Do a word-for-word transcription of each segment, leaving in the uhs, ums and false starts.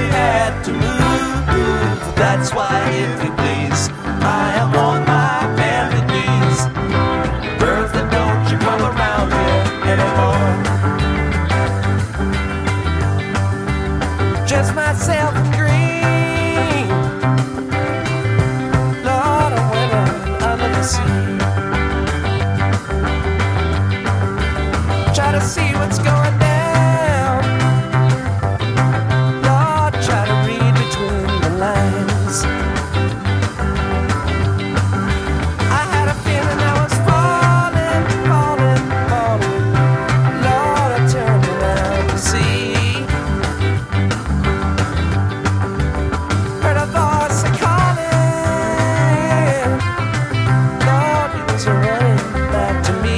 really had to move. That's why, if you please, I am on my bended knees. Bertha, don't you come around here anymore. Just myself and green. Lord, I went out under the sea. Try to see what's going down. Lord, try to read between the lines. I had a feeling I was falling, falling, falling. Lord, I turned around to see. Heard a voice calling. Lord, it was running back to me.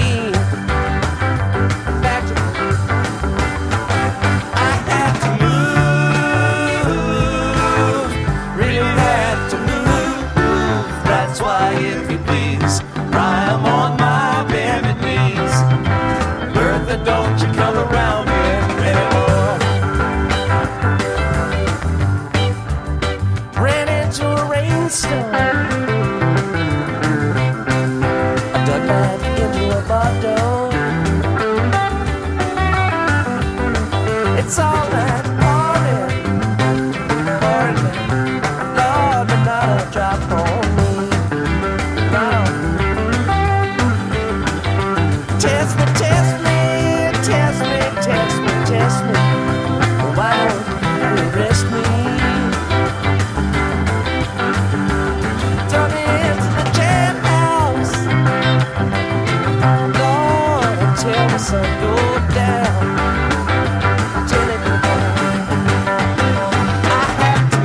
If you please, I am on my bended knees. Bertha, don't you come around here anymore. Ran into a rainstorm. I dug back into a bottle. It's all right, pouring, pouring, Lord, but not a drop on me. Test me, test me, test me, test me, test me. Why don't you arrest me? Throw me into the jailhouse. Lord, tell me son, go down. Tell it go down. I had to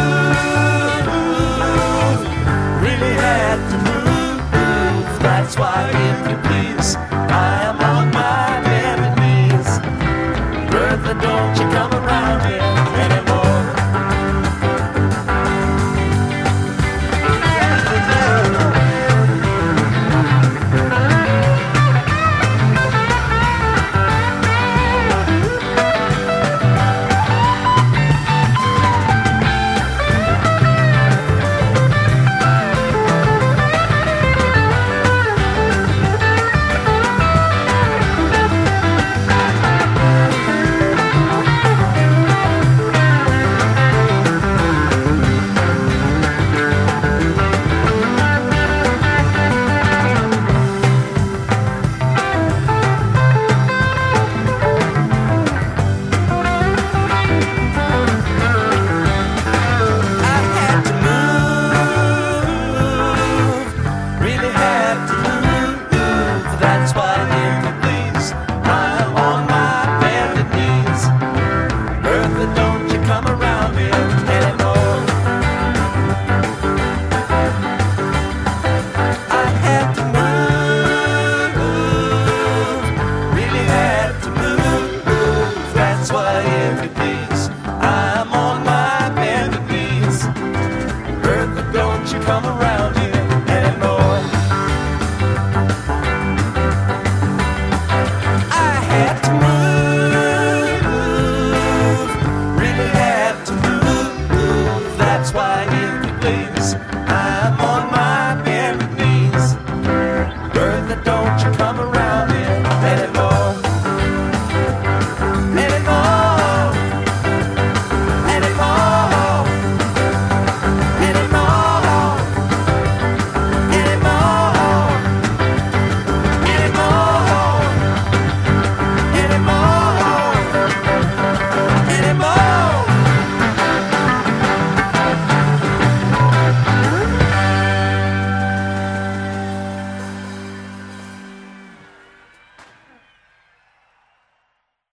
move, really had to move. That's why, if you please, I am on my bended knees. Bertha, don't you come around here anymore. Come around here anymore. I had to move, really had to move. That's why, if you please, I'm